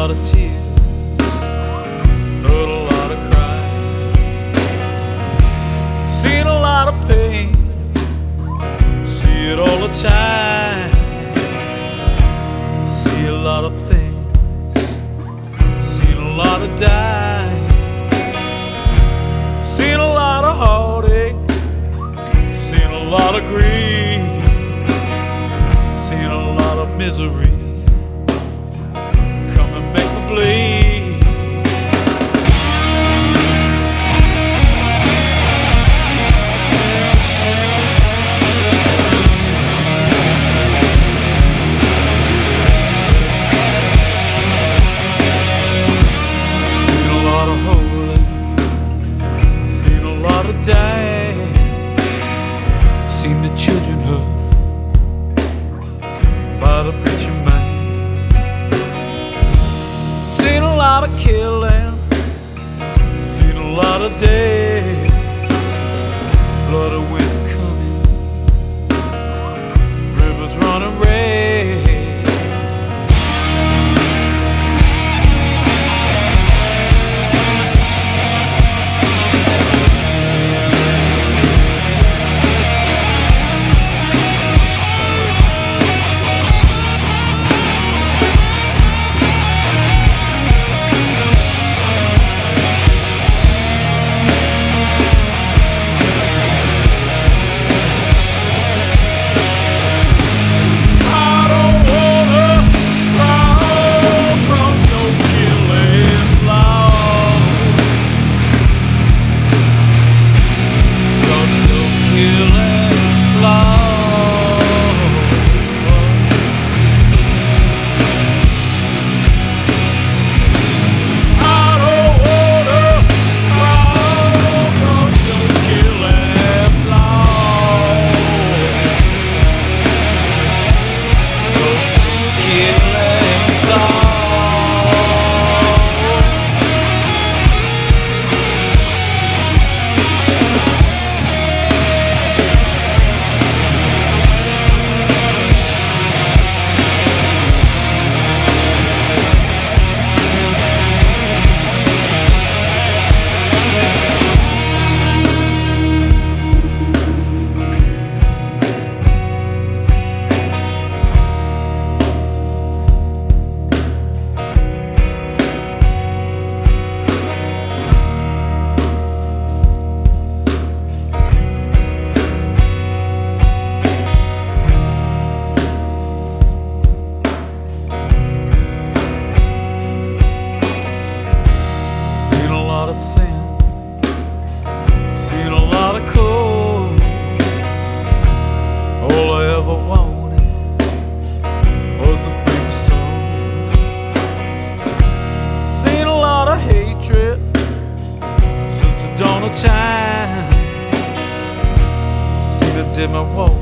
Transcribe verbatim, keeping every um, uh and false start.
lot of tears, heard a lot of crying, seen a lot of pain, see it all the time. See a lot of things, seen a lot of dying, seen a lot of heartache, seen a lot of grief, seen a lot of misery. Come and make me bleed. Dying, seen the children hurt by the preacher man, seen a lot of killing, seen a lot of dead, blood of wind coming, rivers running red. Sin, seen a lot of cold. All I ever wanted was a famous song. Seen a lot of hatred since the dawn of time. Seen it did my walk